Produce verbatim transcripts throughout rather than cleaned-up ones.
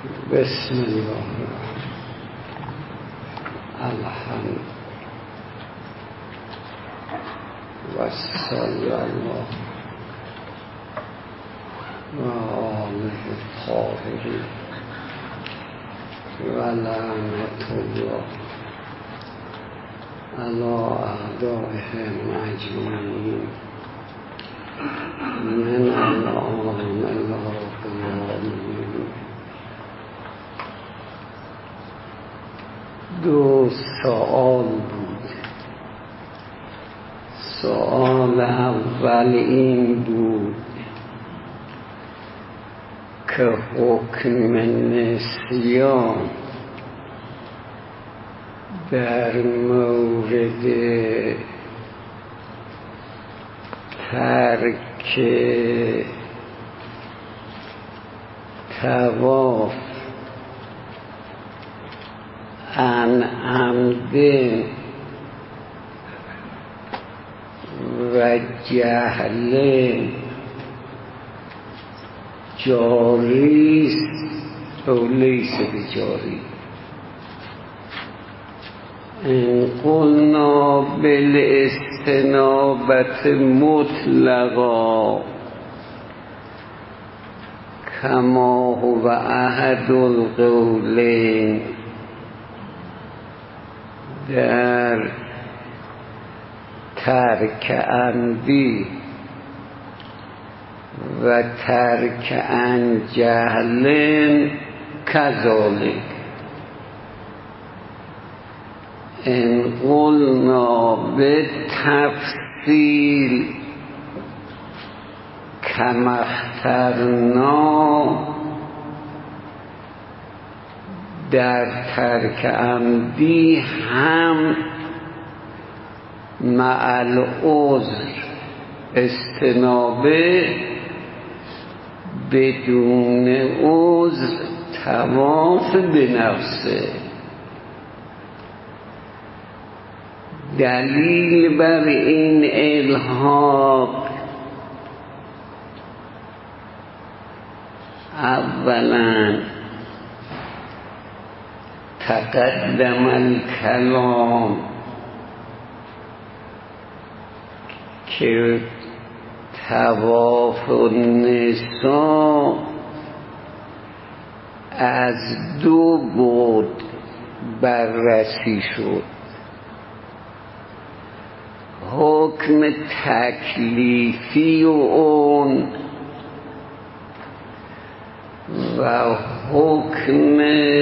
بسم الله الحمد و صلی الله و آله الطاهرین و لعنت الله علی اعدائهم اجمعین من الآن الله قیامین. دو سوال بود. سوال اول این بود که حکم نسیان در مورد ترک طواف عن عمد و جهل جاری است او لیس بجاری. ان قلنا بالاستنابة مطلقا کما هو احد القولین در ترک عمدی و ترک عن جهل کذالک. ان قلنا به تفصیل کما اخترنا در ترک عمدی هم مع العذر استنابه بدون عذر طواف بنفسه. دلیل بر این الحاق اولا تقدم الکلام که طواف النساء از دو بعد بررسی شد. حکم تکلیفی و اون و حکم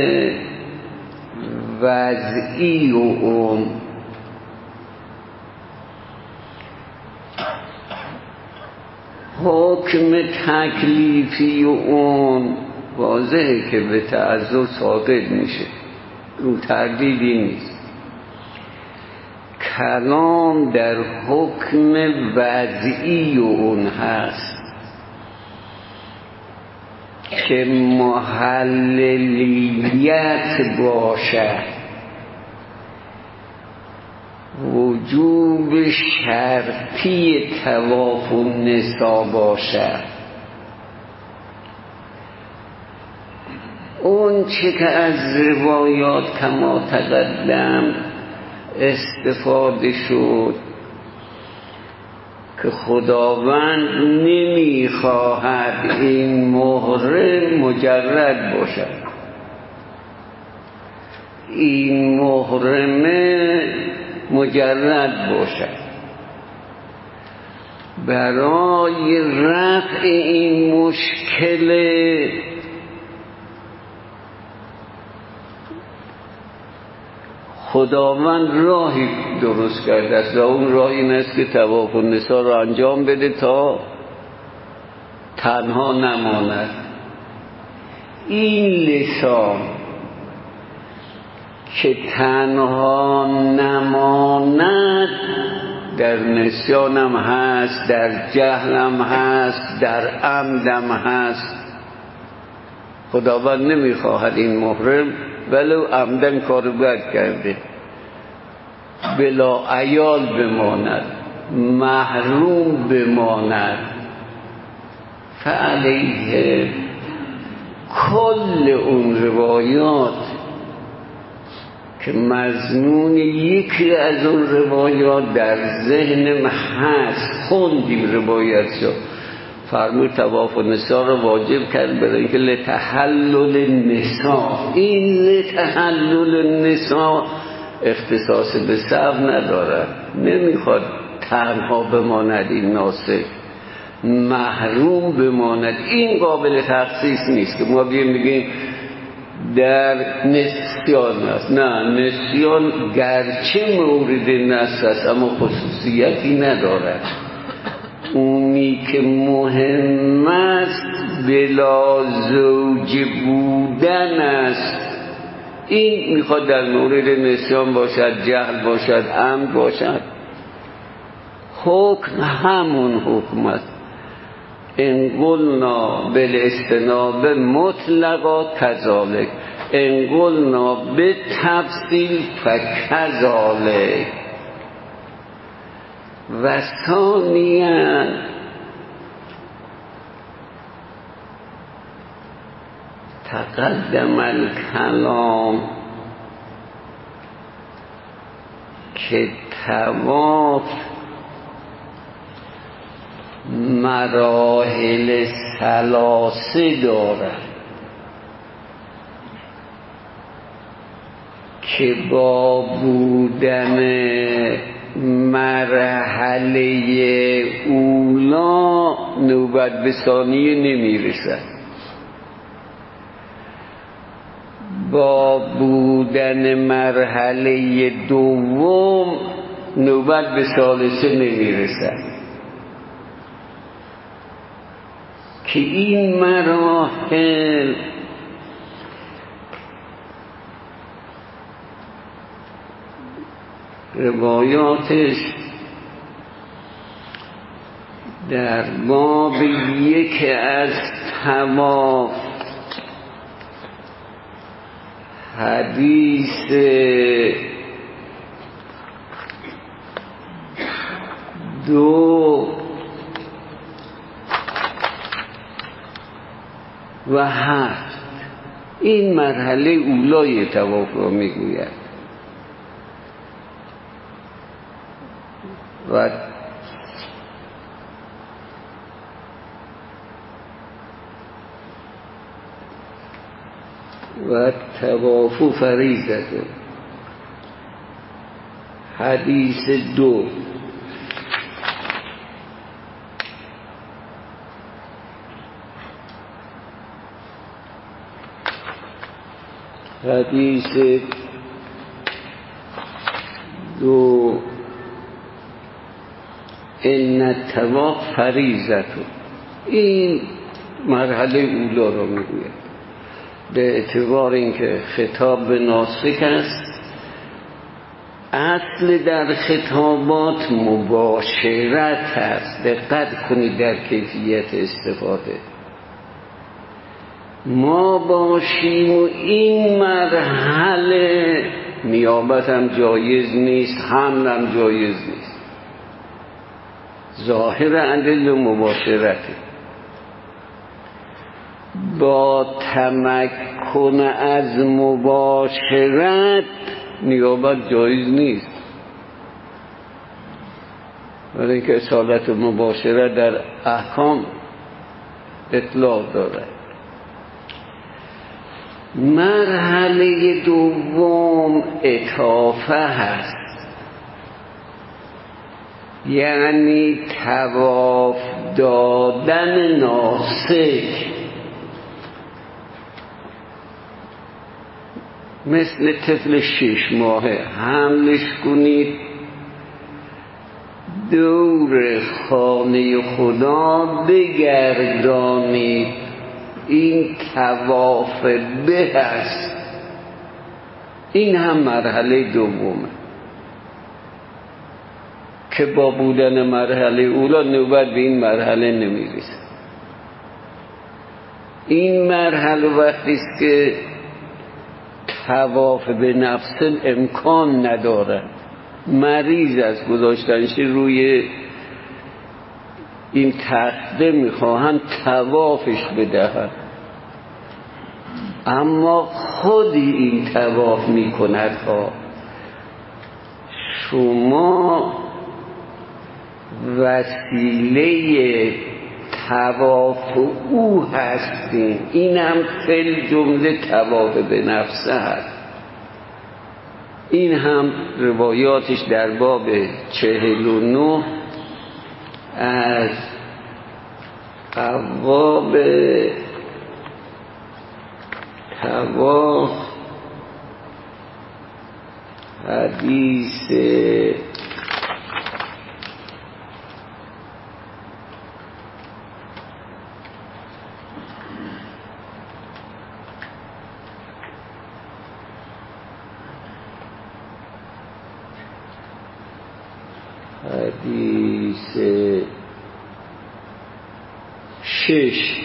وضعی و اون. حکم تکلیفی و اون واضحه که به تعذر ساقط میشه، رو تردیدی نیست. کلام در حکم وضعی و اون هست که محللیت باشد، وجوب شرطی طواف النساء باشد. اون چه که از روایات کما تقدم استفاده شد که خداوند نمیخواهد این محرم مجرد باشد، این محرمه مجرد باشد. برای رفع این مشکل خداوند راهی درست کرده است و اون راه این است که طواف النساء را انجام بده تا تنها نماند. این لسان که تنها نماند در نسیانم هست، در جهلم هست، در عمدم هست. خداوند نمیخواهد این محرم ولو عمدن کارو بد کرده بلا عیال بماند، محروم بماند. فعلیه کل اون روایات که مضمون یکی از اون روایات در ذهن هست، خوندیم روایت شد، فرمود طواف النساء رو واجب کرد برای اینکه لتحلل النساء. این لتحلل النساء اختصاص به سبب ندارد، نمیخواد تنها بماند این ناسک، محروم بماند. این قابل تخصیص نیست که ما بیم بگیم در نسیان است. نه، نسیان گرچه مورد نص است اما خصوصیتی ندارد. اونی که مهم است بلا زوج بودن است. این میخواد در مورد نسیان باشد، جهل باشد، عمد باشد. حکم همون حکم است. ان قلنا بالاستناب مطلقا کذالک، ان قلنا بالتفصیل فکذالک. و ثانیاً تقدم الکلام که طواف مراحل ثلاثه دارد که با بودن مرحله اولا نوبت به ثانیه نمیرسد، با بودن مرحله دوم نوبت به ثالثه نمیرسد، که این مراحل روایاتش در باب یک از طواف حدیث دو و هفت این مرحله اولای طواف را میگوید و و طواف فریضه حدیث دو حدیث دو ان الطواف فریضه، این مرحله اولا را میگوید. به اعتبار اینکه خطاب به ناسک است، اصل در خطابات مباشرت است. دقت کنید در کیفیت استفاده. ما باشیم و این مرحله نیابت هم جایز نیست، حمل هم جایز نیست. ظاهر عدل مباشرته. با تمکن از مباشرت نیابت جایز نیست، ولی اینکه اصالت مباشرت در احکام اطلاق دارد. مرحله دوم اطافه هست، یعنی طواف دادن ناسک، مثل طفل شش ماهه حملش کنید دور خانه خدا بگردانید، این طواف به است. این هم مرحله دومه که با بودن مرحله اولا نوبت به این مرحله نمیرسه. این مرحله وقتی است که طواف به نفس امکان نداره، مریض از گذاشتنش روی این تخته میخواهند طوافش بدهند، اما خود این طواف می کند ها. شما وسیله طواف او هستین. این هم فل جمله طواف به نفسه هست. این هم روایاتش در باب چهل و نه از ابواب طواف حدیث حدیث شش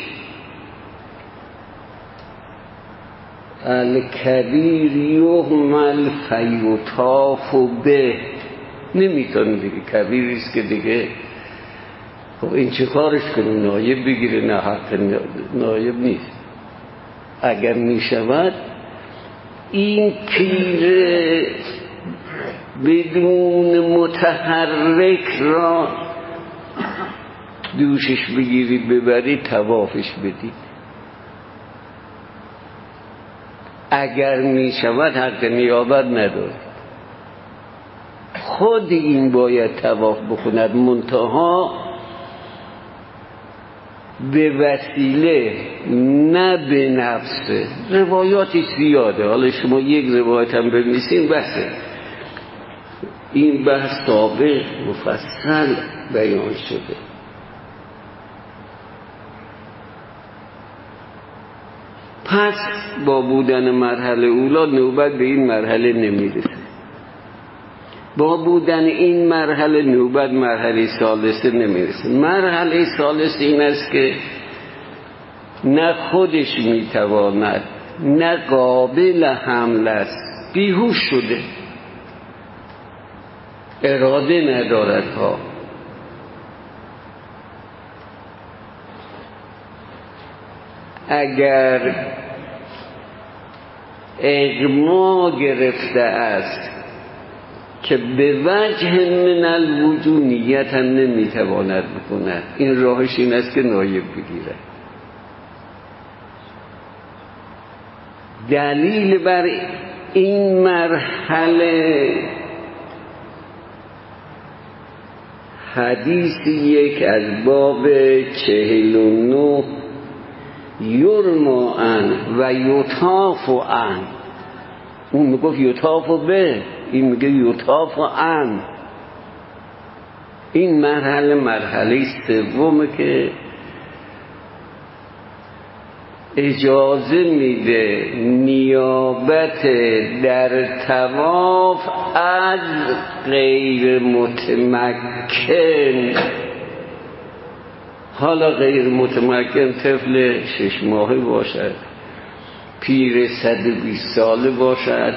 الکبیر یهمل فیطاف به. نمیتونه دیگه، کبیریست که دیگه خب این چه کارش کنیم؟ نایب بگیره؟ نه، حق نایب نیست. اگر میشود این پیر بدون متحرک را دوشش بگیرید ببرید طوافش بدید. اگر می شود حق نیابت ندارید. خود این باید طواف بکند، منتها به وسیله نه به نفسه. روایاتی زیاده، حالا شما یک روایت هم بنویسین بسه. این بحث سابق مفصل بیان شده. پس با بودن مرحله اولا نوبت به این مرحله نمیرسه. با بودن این مرحله نوبت مرحله ثالثه نمیرسه. مرحله ثالثه این است که نه خودش میتواند نه قابل حمل است، بیهوش شده، اراده ندارد ها. اگر اغما گرفته است که به وجه من الوجود نیت هم نمیتواند بکند، این راهش این است که نایب بگیرد. دلیل بر این مرحله حدیث یک از باب چهل و نه یرما ان و یطاف ان. اون میگفت یطاف به، این میگه یطاف ان. این مرحله مرحله سومه که اجازه میده نیابت در طواف از غیر متمکن. حالا غیر متمکن طفل شش ماهه باشد، پیر صد و بیست ساله باشد،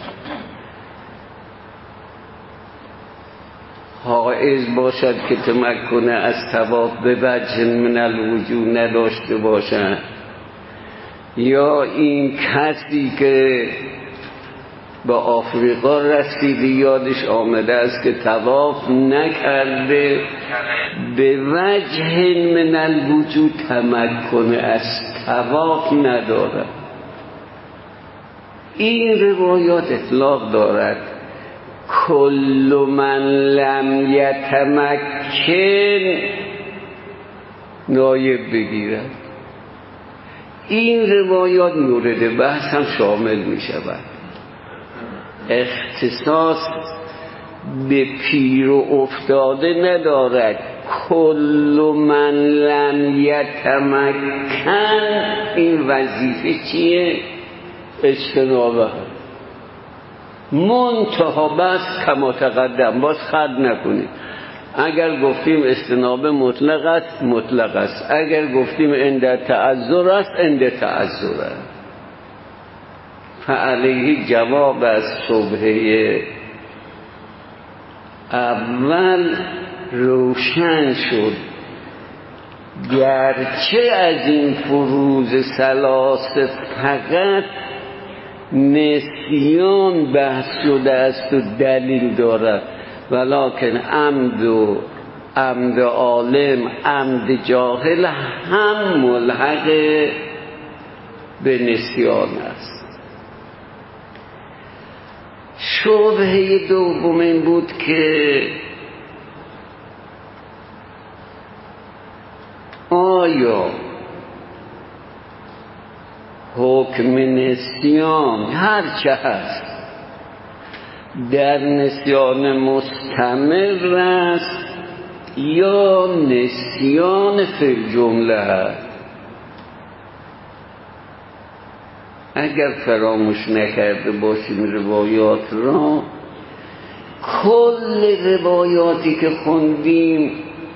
حائض باشد که تمکن از طواف به وجه من الوجود نداشته باشد، یا این کسی که به آفریقا رسیده یادش آمده است که طواف نکرده، به وجه من الوجود تمکن از طواف ندارد. این روایات اطلاق دارد کل من لم یتمکن نایب بگیرد. این روایات مورد بحث هم شامل می شود. اختصاص به پیر و افتاده ندارد. کل من لم یتمکن این وظیفه چیه؟ اجتنابه. منتها بس کما تقدم، باز خرد نکنید. اگر گفتیم استناب مطلق است مطلق است، اگر گفتیم عند تعذر است عند تعذر است. فعلیه جواب از شبهه اول روشن شد. گرچه از این فروض ثلاثه فقط نسیان بحث شده است و دلیل دارد، ولکن عمد و عمد عالم، عمد جاهل هم ملحق به نسیان است. شبهه دوم این بود که آیا حکم نسیان هر چه هست در نسیان مستمر است یا نسیان فی الجمله است؟ اگر فراموش نکرده باشیم روایات را، کل روایاتی که خوندیم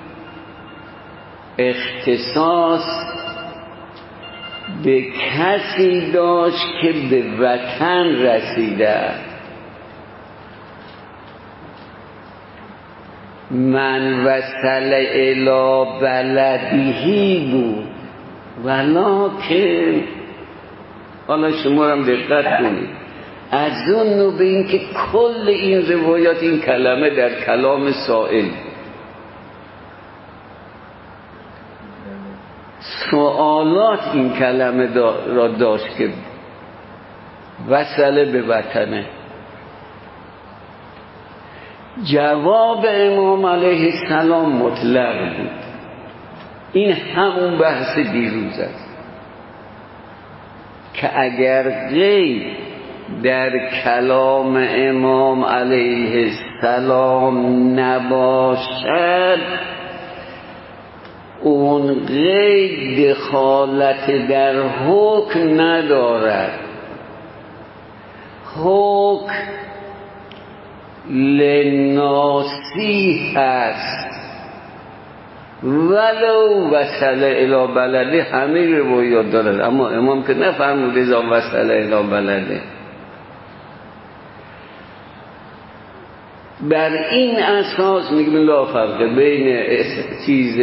اختصاص به کسی داشت که به وطن رسیده. من وصل الی بلدهی بود، ولکن حالا شما هم دقت کنید، از اون به این که کل این روایات این کلمه در کلام سائل سوالات این کلمه را داشت که وصل به وطنه. جواب امام علیه السلام مطلق بود. این همون بحث دیروز است که اگر غیر در کلام امام علیه السلام نباشد، اون غیر دخالت در حکم ندارد. حکم لناسی هست، ولو وصل الی بلده. همه روایات دارد، اما امام که نفرمود اذا وصل الی بلده. بر این اساس میگم لا فرق بین چیز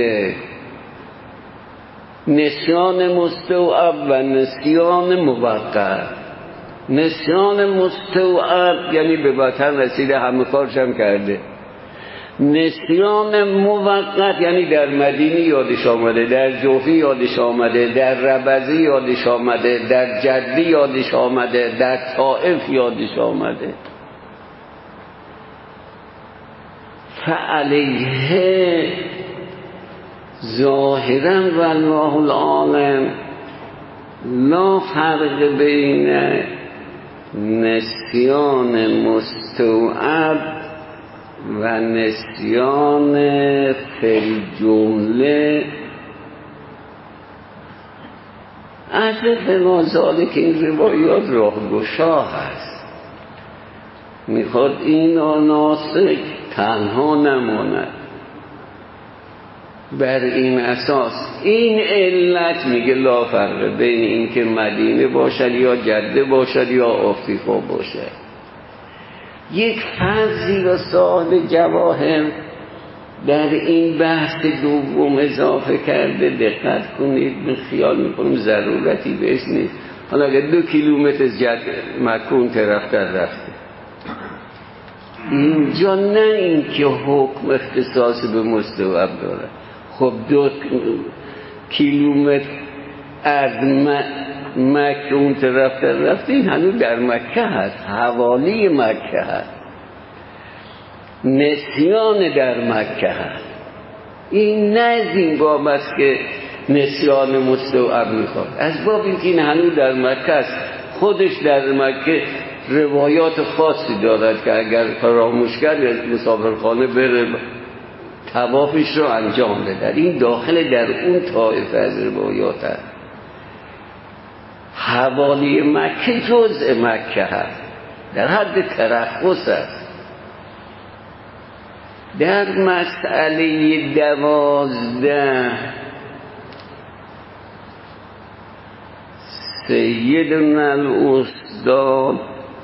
نسیان مستوعب و نسیان موقت. نسیان مستوعب یعنی به وطن رسیده، همه کارشم کرده. نسیان موقت یعنی در مدینه یادش آمده، در جوفی یادش آمده، در ربزی یادش آمده، در جدی یادش آمده، در طائف یادش آمده. فعلیه ظاهرا والله العالم لا فرق بین نسیان مستوعب و نسیان فی الجمله. از فنازاله که این روایات راهگشا هست، میخواد این ناسک تنها نماند. بر این اساس این علت میگه لا فرق بین این که مدینه باشد یا جده باشد یا افریقا باشد. یک فرضی را صاحب جواهر در این بحث دوم اضافه کرده، دقت کنید. من خیال میکنم ضرورتی بهش نیست. حالا اگر دو کیلومتر جد مکون طرف در رفته، اینجا نه این که حکم اختصاص به مستوعب داره. خب دو کیلومتر از مکه اون طرف در رفته، این هنوز در مکه هست، حوالی مکه هست، نسیان در مکه هست. این نه از این باب است که نسیان مستوعب میخواد، از باب این که این هنوز در مکه هست. خودش در مکه روایات خاصی دارد که اگر فراموش کرد مسافرخانه بره طوافش رو انجام بده. این داخل در اون طایفه از روایات هست. حوالی مکه جزء مکه هست، در حد ترخص است. در مسئله دوازده سیدنا الاستاد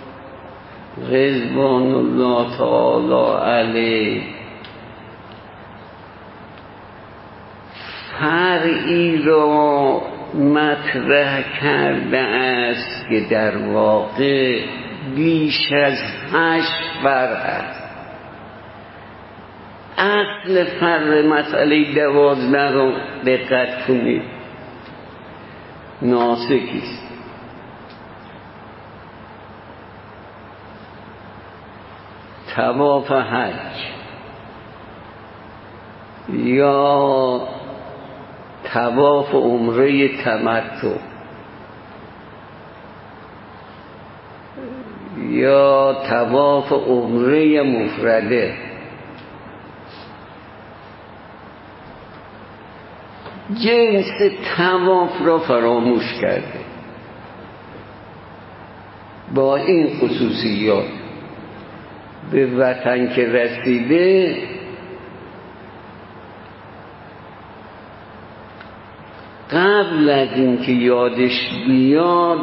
رضوان الله تعالی علیه فرق فرعی را مطرح کرده است که در واقع بیش از هشت فرع است. اصل فرع مسئله دوازده رو دقت کنید، ناسکیست. طواف حج یا طواف عمره تمتع یا طواف عمره مفرده، جنس طواف را فراموش کرده. با این خصوصیات به وطن که رسیده قبل از اینکه یادش بیاد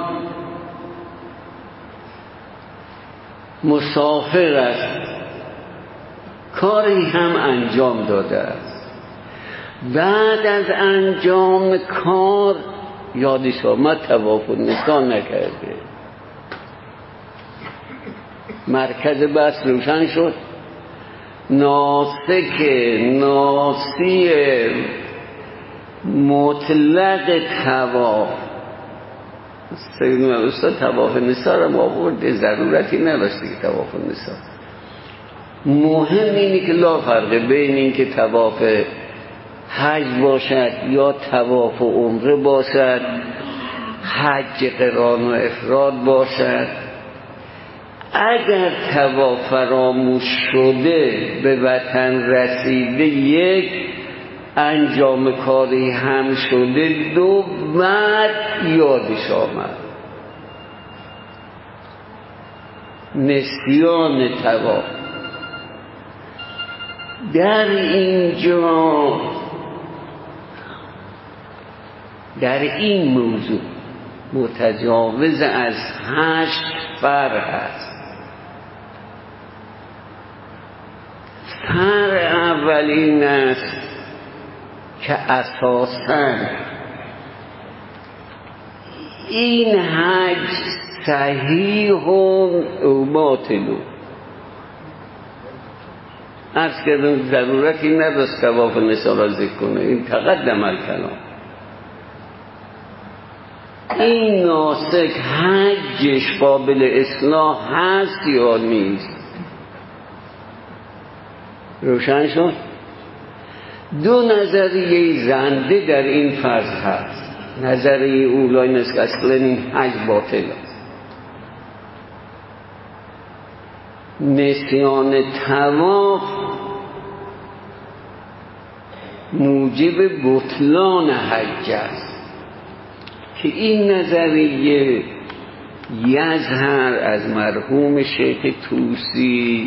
مسافر است، کاری هم انجام داده است. بعد از انجام کار یادش آمد طواف النساء نکرده. مرکز بحث روشن شد. ناسک ناسی مطلق طواف، سیدنا استاد طواف نساء را آورده، ضرورتی نداشته که طواف نساء. مهم اینه که لا فرقه بین این که طواف حج باشد یا طواف عمره باشد، حج قران و افراد باشد. اگر طواف فراموش شده به وطن رسیده، یک انجام کاری هم شده، دو بعد یادش آمد. نسیان طواف در اینجا در این موضوع متجاوز از هشت فرع است. فرع اول این است که اساساً این حج صحیح و باطل. عرض کردم ضرورتی نداشت طواف نساء را ذکر کنه، این تقدم الکلام. این ناسک حجش قابل اصلاح هست یا نیست؟ روشن شد؟ دو نظریه زنده در این فرض هست. نظریه اولی این است که اصلا این حج باطل است. نسیان طواف موجب بطلان حج است که این نظریه یظهر از مرحوم شیخ طوسی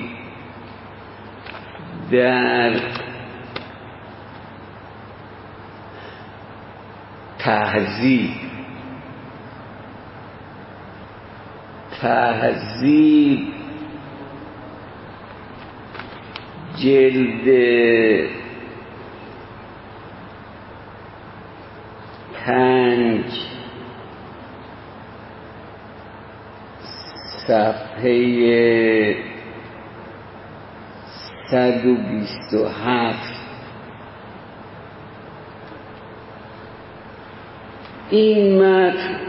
در تهذیب تهذیب جلد پنج صفحه صد و بیست و هفت این متن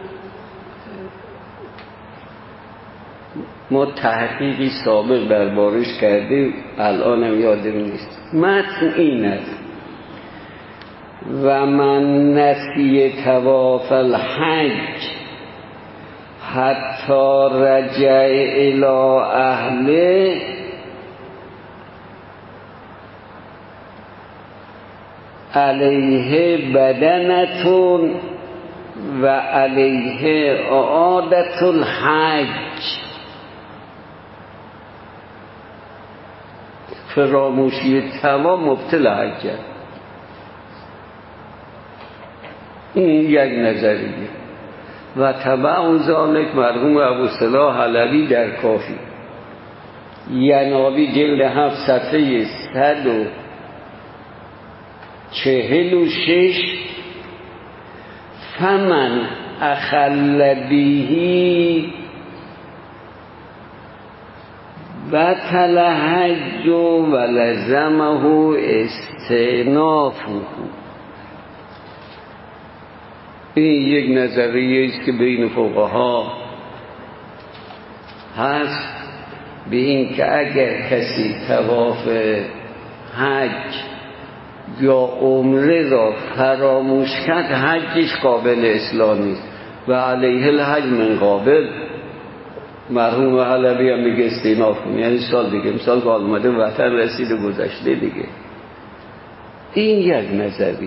ما تحقیقی سابق دربارش کرده، الانم یادم نیست. متن این است: و من نسی طواف الحج حتی رجع الی اهله علیه بدنتون و علیه اعادت الحج. فراموشی تمام مبتل حج. این یک نظریه. و تبع ذالک مرحوم ابو صلاح علوی در کافی ینابی جلد هفت صفحه صد و چهل و شش فمن اخل بهی بطل حج و لزمه استئنافه. این یک نظریه است که بین فقها هست به این که اگر کسی طواف حج یا عمره را فراموش کرد حجش قابل اصلاح نیست و علیه الحج من قابل. مرحوم حلبی هم میگه استیناف کن، یعنی سال دیگه، مثال که آمده وطن رسید و گذشته دیگه. این یک نظریه.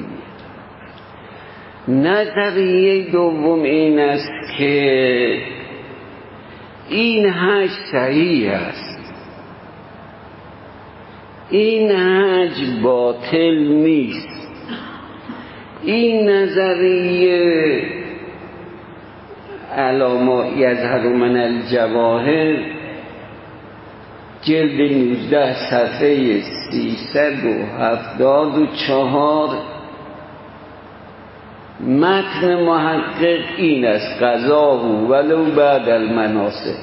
نظریه دوم این است که این حج صحیح است، این حج باطل نیست. این نظریه علامه یظهر من الجواهر جلد نوزده صفحه سیصد و هفتاد و چهار متن محقق این است: قضاه ولو بعد المناسک.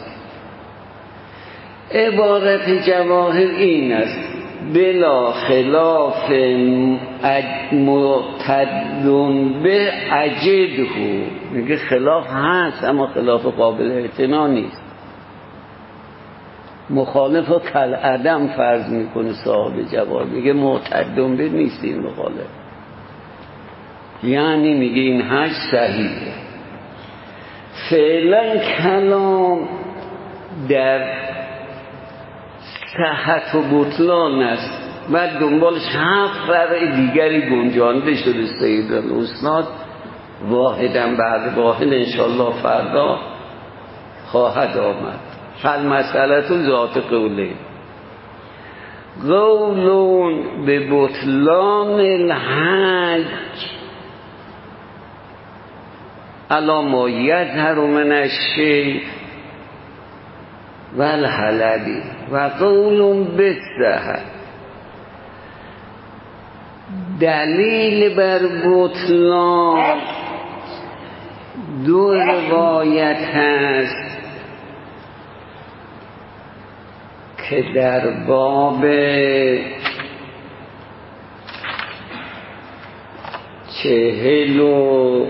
عبارت جواهر این است: بلا خلاف معتد به اجده. میگه خلاف هست اما خلاف قابل اعتنا نیست. مخالف و کالعدم فرض میکنه صاحب جواهر، میگه معتد به نیست این مخالف، یعنی میگه این حج صحیحه. فعلا کلام در صحت و بطلان است و دنبالش هفت فرع دیگری گنجانده شده. سید الاسناد واحدم بعد واحد انشالله فردا خواهد آمد. فالمسئله تو ذات قوله قولون به بطلان الحج علی ما یظهر من الشیخ و الحلبی و قول بالصحت. دلیل بر بطلان دو روایت هست که در باب چهل و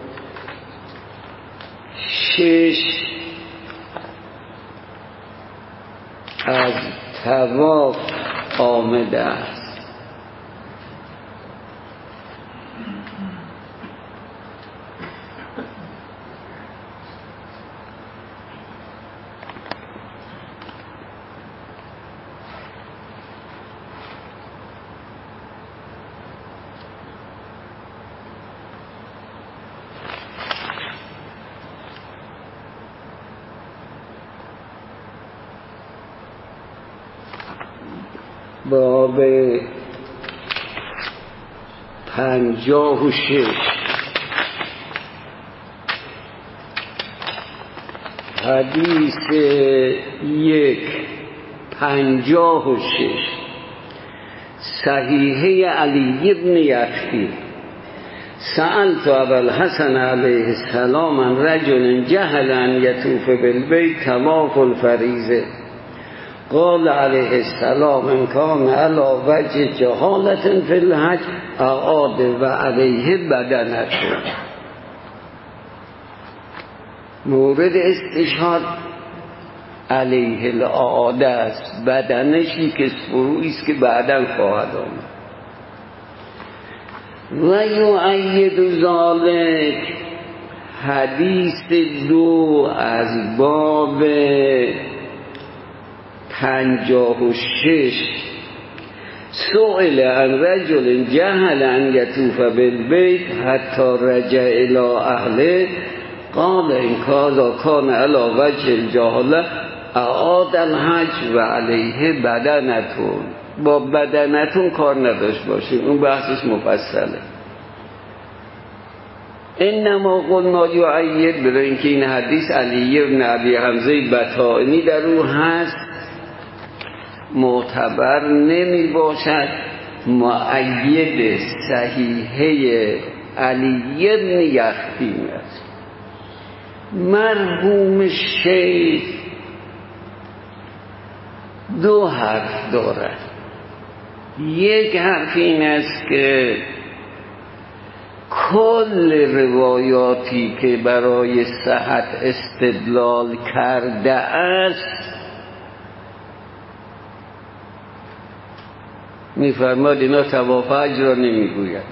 شش از طواف آمده است. باب پنجاه و شش حدیث یک پنجاه و شش صحیحه علی ابن یقطی: سألت ابا الحسن علیه السلام عن رجل جهل ان یطوف بالبیت طواف الفریضه قال علیه السلام ان کان علی وجه جهالة فی الحج اعاد و علیه بدنته. مورد استشهاد علیه الاعاده است، بدنشی که فروعی است که بعداً خواهد آمد. و یؤید ذلک حدیث دو از باب پنجاه و شش: سئل عن رجل جهل ان یطوف بالبیت حتی رجع الی اهله قال ان کان علی وجه الجهاله اعاد الحج و علیه بدنتون. با بدنتون کار نداشت باشیم، اون بحثش مفصله. انما قلنا یؤید، برای اینکه این حدیث علی بن ابی حمزه بطائنی در او هست، معتبر نمی باشد، مؤید صحیحه علی بن یخین است. مرحوم شیخ دو حرف دارد. یک حرف این است که کل روایاتی که برای صحت استدلال کرده است می‌فرماد اینا طواف حج را نمیگوید،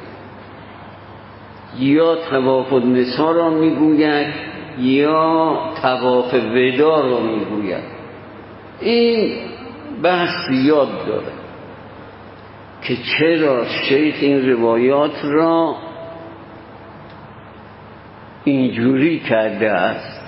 یا طواف النساء را میگوید یا طواف وداع را میگوید. این بحث یاد داره که چرا شیخ این روایات را اینجوری کرده است.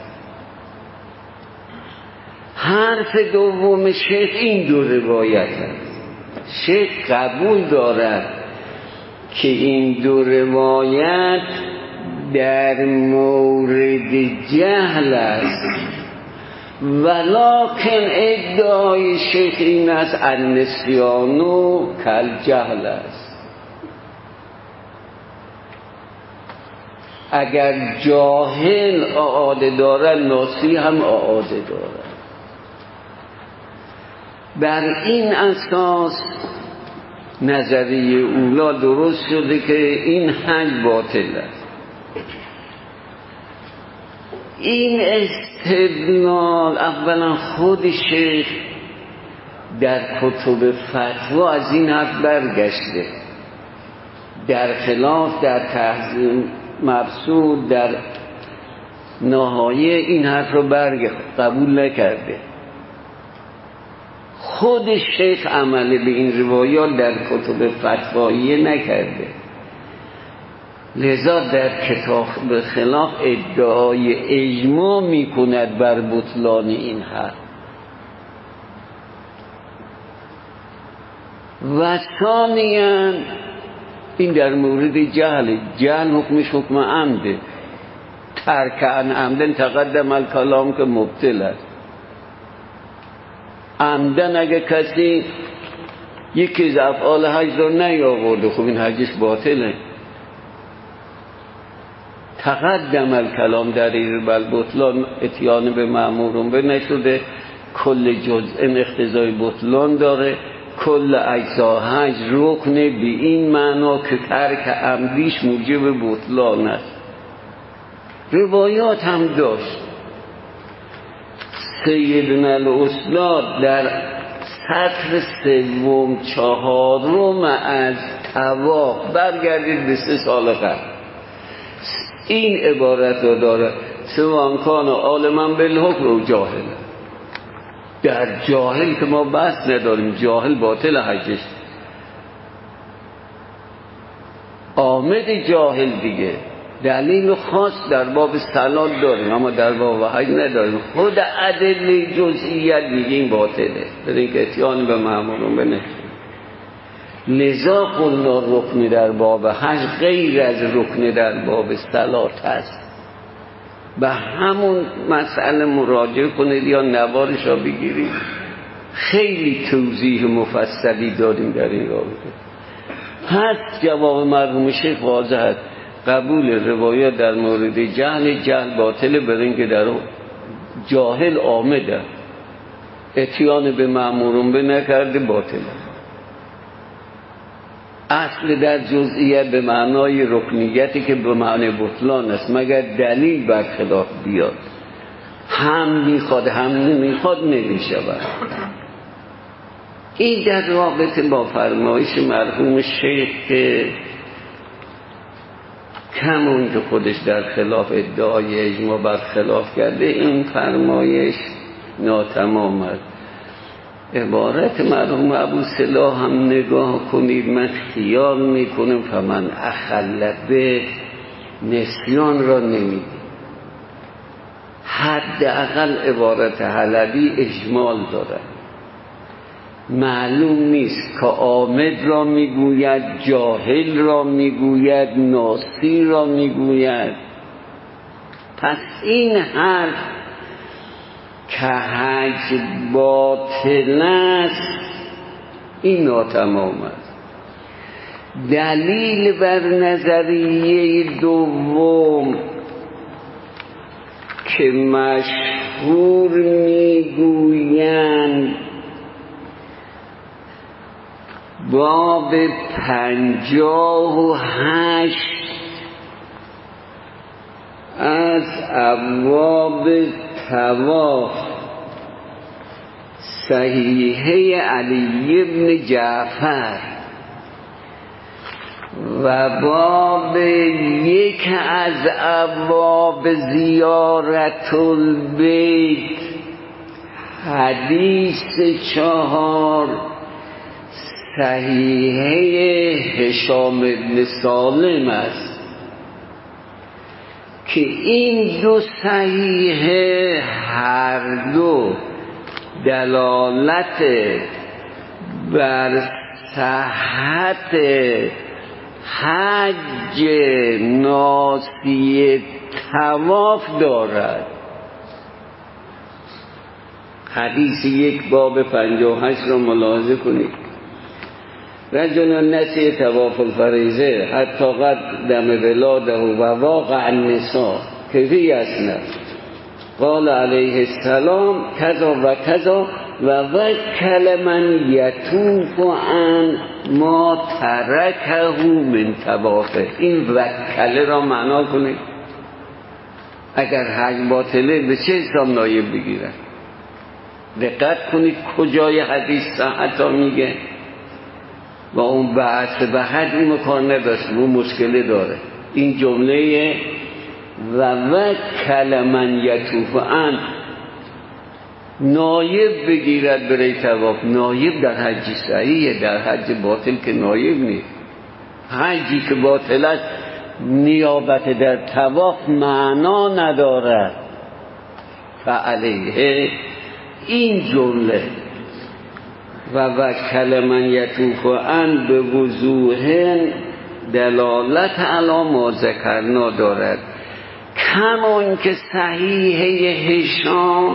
حرف دوم شیخ این دو روایت است. شیخ قبول دارد که این دو روایت در مورد جهل است، ولکن ادعای شیخ این است النسیان کل جهل است. اگر جاهل اعاده دارد ناسی هم اعاده دارد. بر این اساس نظریه اولا درست شده که این حج باطل است. این استدلال اولا خود شیخ در کتب فتوا از این حرف برگشته، در خلاف در تحضیر مبسوط در نهایه این حرف رو برگ قبول نکرده. خود شیخ عمل به این روایات در کتب فتواییه نکرده، لذا در کتاب به خلاف ادعای اجماع می کند بر بطلان این حرف. و ثانیاً این در مورد جهل، جهل حکمش حکم عمده، ترک عن عمدن تقدم الکلام که مبطل است. عمدن اگه کسی یکی از افعال حج رو نیاورده خب این حجش باطله. تقدم الکلام در این بطلان اتیان به مأمورون به نشده، کل جزء اقتضای بطلان داره، کل اجزا حج رکن به این معنا که ترک عمدیش موجب بطلان است. روایات هم داشت. سیدنا الاستاد در سطر سوم چهارم از طواف برگردید به سه سال قبل این عبارت رو داره: سوان کان عالما بالحکم و جاهل. در جاهل که ما بحث نداریم، جاهل باطل حجش. آمد جاهل دیگه دلیل خاص در باب صلات داریم اما در باب حج نداریم. خود ادله جزئیت دیگه این باطله، در این که اتیان به مأمورون بنه. لذا قلنا رکن در باب حج غیر از رکن در باب صلات هست. به همون مسئله مراجعه کنید یا نوارش را بگیرید، خیلی توضیح مفصلی داریم در این رابطه. پس جواب مرحوم شیخ واضح است: قبول روایت در مورد جهل، جهل باطله برای اینکه در جاهل آمده، اتیان به مأمورون به نکرده باطله. اصل در جزئیت به معنای رکنیتی که به معنی بطلان است، مگر دلیل برخلاف بیاد. هم میخواد هم نمیخواد نمیشود. این در رابطه با فرمایش مرحوم شیخ که کمون که خودش در خلاف ادعای اجماع برخلاف کرده، این فرمایش ناتمام است. عبارت مرحوم ابو صلاح هم نگاه کنید، من خیال میکنم فمن اخل به نسیان را نمیدید. حداقل عبارت حلبی اجمال دارد، معلوم نیست که آمد را میگوید، جاهل را میگوید، ناسی را میگوید. پس این حرف که حج باطل است این ناتمام است. دلیل بر نظریه دوم که مشهور میگویند باب پنجاه و هشت از ابواب طواف صحیحه علی بن جعفر و باب یک از ابواب زیارت البیت حدیث چهار صحیحه هشام بن سالم است که این دو صحیحه هر دو دلالت بر صحت حج ناصیه طواف دارد. حدیث یک باب پنجاه و هشت را ملاحظه کنید. رجل نسی طواف الفریضه حتی قدم ولاده و واقع النساء کیفی اسنه قال علیه السلام کذا و کذا و وکل من یطوف عن ما ترکه من طوافه. این وکله را معنا کنید. اگر حج باطله به چه حساب نایب بگیرن؟ دقت کنید کجای حدیث صحت ها میگه و اون بحث به حج اون کار نداشت، اون مشکله داره. این جمله و وکل من یطوف عن نایب بگیرد برای طواف. نایب در حج صحیحه، در حج باطل که نایب نیست. حجی که باطل است نیابت در طواف معنا ندارد. فعلیه این جمله و وکل من یطوف عن به وضوح دلالت علی ما ذکرنا دارد، کمان که صحیحه هشام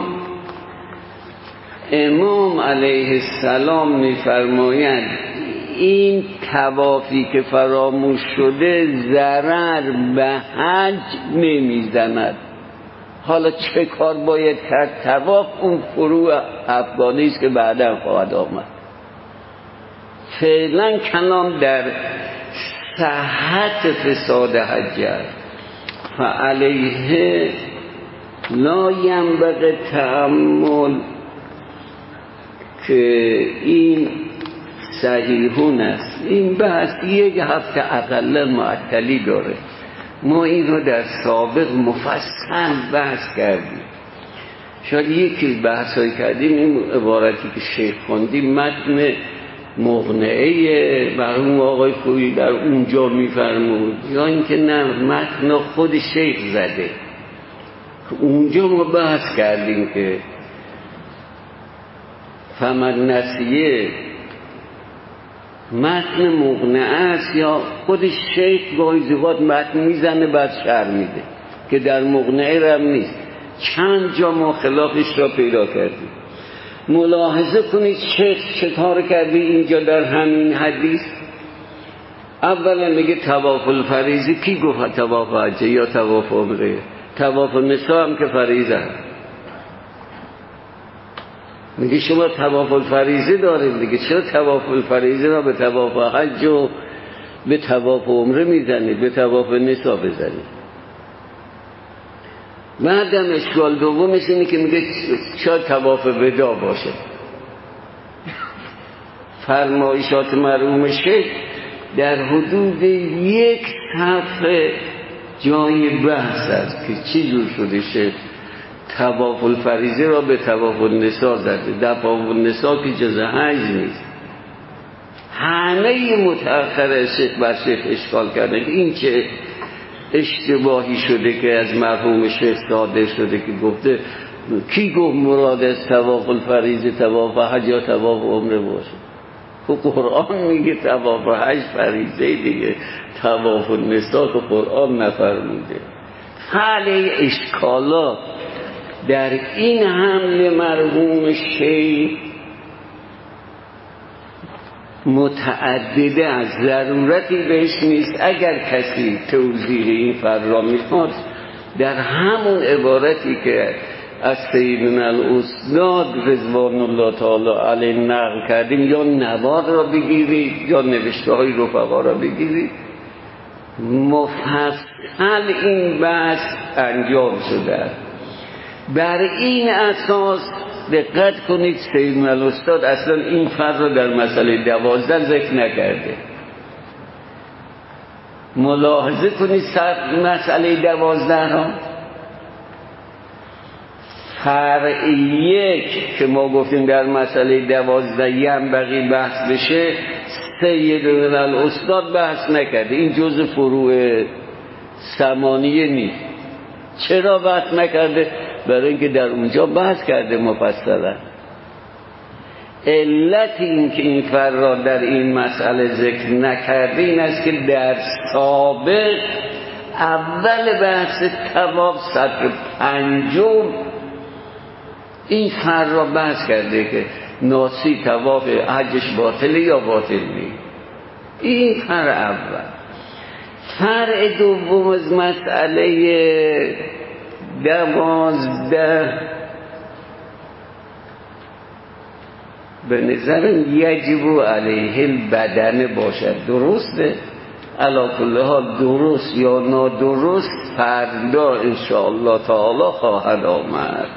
امام علیه السلام می‌فرمایند این طوافی که فراموش شده ضرر به حج نمیزند. حالا چه کار باید کرد؟ طواف اون فروع افغانی است که بعدا خواهد آمد. فعلا کلام در صحت فساد حج است. فعلیه لا ینبغی تأمل که این صحیحون است. این بحث یک هفته اقل معطلی داره. ما این رو در سابق مفصل بحث کردیم. شاید یکی بحث های کردیم این عبارتی که شیخ خوندیم متن مقنعه مرحوم آقای خویی در اونجا میفرمود، یا اینکه نه متن خود شیخ زده. اونجا ما بحث کردیم که فمن نسیه متن مقنعه است یا خود شیخ گاهی زباد متن میزنه بعد شرح میده که در مقنعه هم نیست. چند جا ما خلافش را پیدا کردیم. ملاحظه کنید شیخ چطور کرده اینجا در همین حدیث. اولا میگه طواف الفریضه. کی گفت طواف حجه یا طواف عمره؟ طواف نساء هم که فریضه هست. میگه شما طواف الفریضه دارید دیگه، چرا طواف الفریضه را به طواف حج و به طواف عمره میزنید، به طواف نساء بزنید؟ بعدم اشکال دومش اینه که میگه شاید طواف ودا باشه. فرمایشات مرحوم شیخ در حدود یک صفحه جای بحث است که چی جور شده شیخ طواف الفریضه را به طواف النساء زده. طواف النساء که جز حج نیست. همه متأخر شیخ بر شیخ اشکال کرده این چه اشتباهی شده که از مرحوم شیخ صادر شده که گفته کی گفت مراد از طواف الفریضه طواف حج یا طواف عمره باشه؟ خب قرآن میگه طواف حج فریضه دیگه، طواف النساء که قرآن نفرموده. حاله اشکالات در این حمل مرحوم شیخ متعدده از ضرورتی بهش نیست. اگر کسی توضیح این فر را میخواد در همون عبارتی که از سیدنا الاستاد رضوان الله تعالی علیه نقل کردیم، یا نوار را بگیرید یا نوشته های رفقا را بگیرید، مفصل این بحث انجام شده. بر این اساس دقت کنید سیدنا الاستاد اصلا این فرد را در مسئله دوازده ذکر نکرده. ملاحظه کنید مسئله دوازده را. فرع یک که ما گفتیم در مسئله دوازده ینبغی بحث بشه، سیدنا الاستاد بحث نکرده. این جزء فروع ثمانیه نیست. چرا بحث نکرده؟ برای اینکه در اونجا بحث کرده مفصلا. علت این که این فر را در این مسئله ذکر نکرده این است که در سابق اول بحث طواف سطر پنجم این فر را بحث کرده که ناسی طواف حجش باطله یا باطل نیست. این فر اول. فرع دوم از مسئله دوازده به نظرم یجب علیه البدن باشد. درسته؟ علی کل حال درست یا نادرست فردا انشاءالله تعالی خواهد آمد.